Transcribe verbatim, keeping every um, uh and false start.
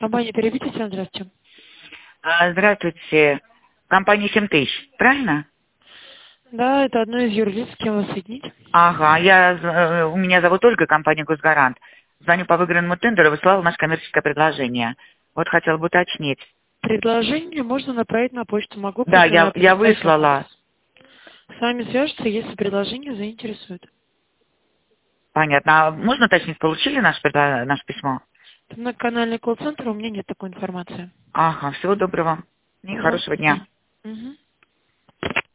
Компания «Переведите», здравствуйте. А, Здравствуйте. Компания семь тысяч, правильно? Да, это одно из юрлиц, с кем вас соединить. Ага, я, э, у меня зовут Ольга, компания «Госгарант». Звоню по выигранному тендеру, выслала наше коммерческое предложение. Вот хотела бы уточнить. Предложение можно направить на почту. Могу Да, пред- я, я предоставить вам выслала. адрес. С вами свяжутся, если предложение заинтересует. Понятно. А можно уточнить, получили наше, предла- наше письмо? Это многоканальный колл-центр, у меня нет такой информации. Ага, всего доброго и Пожалуйста, хорошего до свидания. дня. Мгм.